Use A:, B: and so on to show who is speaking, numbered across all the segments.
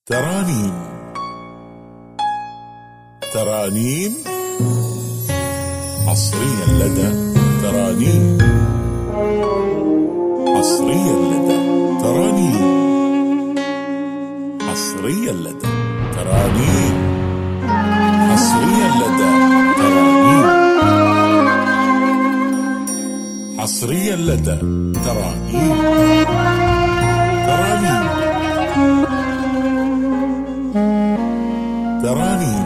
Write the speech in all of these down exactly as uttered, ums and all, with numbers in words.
A: ترانيم. ترانيم حصريا لدى ترانيم. حصريا لدى ترانيم. حصريا لدى ترانيم. حصريا لدى ترانيم. حصريا لدى ترانيم. ترانيم. ترانيم.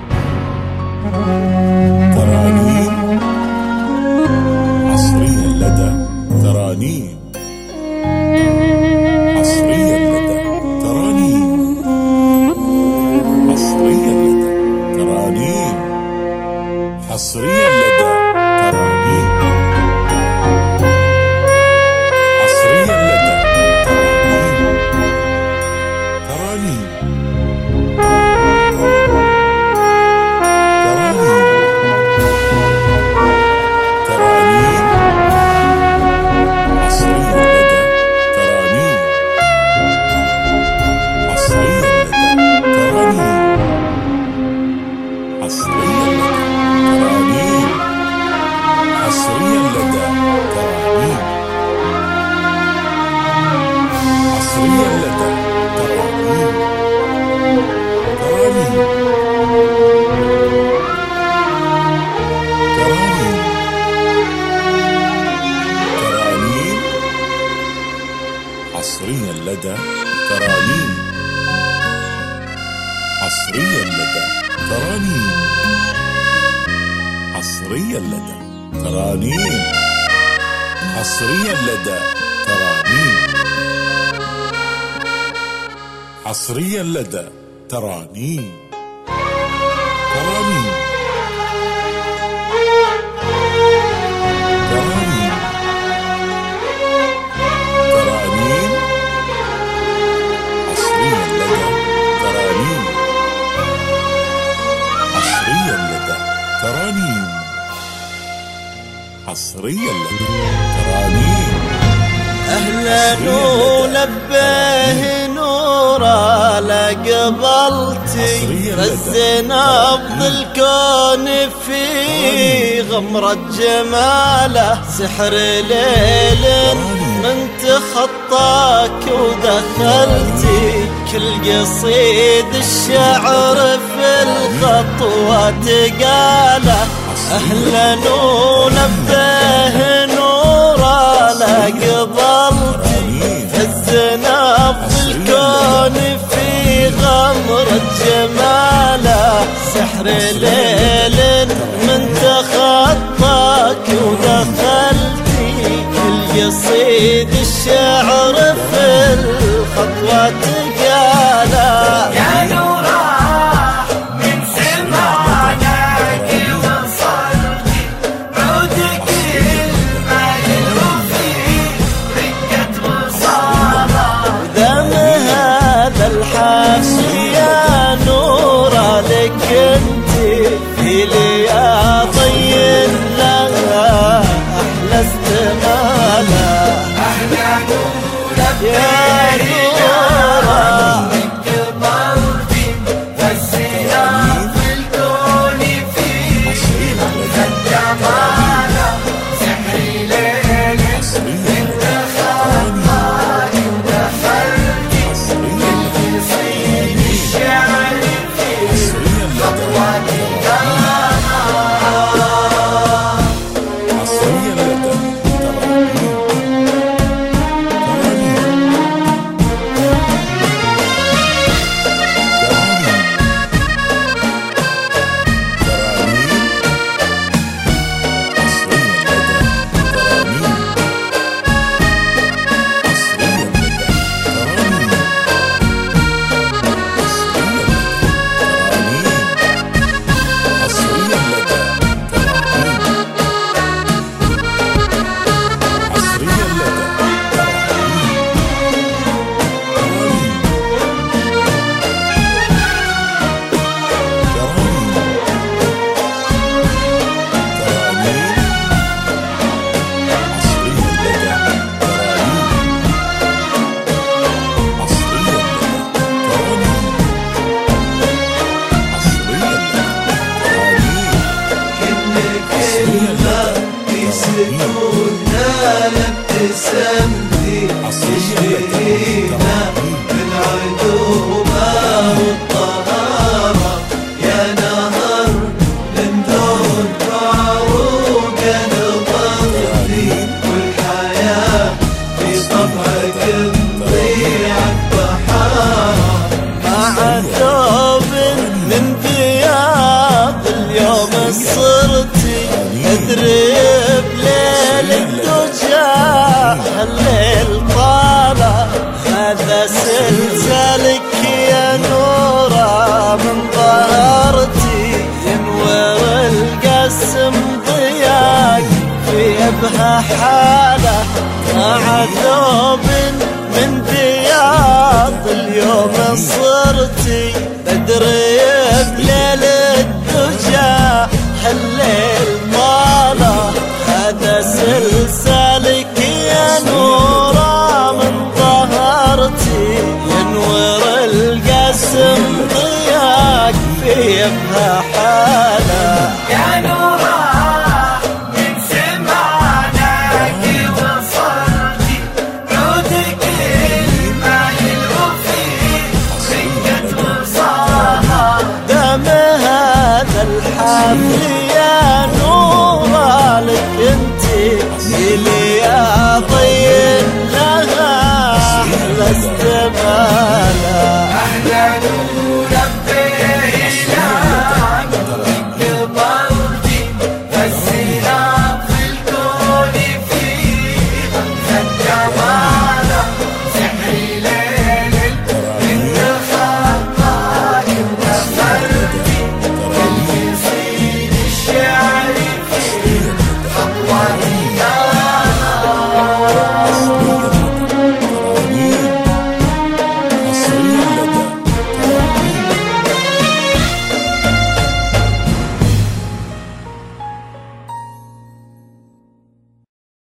A: ترانيم حصريا لدى ترانيم. حصريا لدى ترانيم. حصريا لدى ترانيم. حصريا لدى ترانيم. حصريا لدى ترانيم. حصريا لدى ترانيم. حصريا لدى ترانيم. حصريا لدى ترانيم. حصريا لدى ترانيم. حصريا لدى ترانيم. ترانيم. ترانيم. حصريا لدى ترانيم.
B: أهلا ولبيه نورا لقبلتي خزنا بض الكون في غمرة جماله سحر ليل من تخطاك ودخلتي كل قصيد الشعر في الخطوات قاله. أهلا ونبه نورا لقبلتي هزنا بالكون في غمرة جماله سحر ليل من تخطاك ودخلتي كل قصيد الشعر في الخطوات قاله.
C: يا نورا من سماك وصلتي عودك المايل في رقة وصالة
B: دم هذا الحاشي يا نورا لك انتي في لياطي لها احلى استمالة.
C: أهلا
B: يا نورا صرتي بدري بليل الدجى هالليل طاله هذا سلسالك يا نورا من طهرتي ينور القسم ضياك في بها حاله
C: يا نور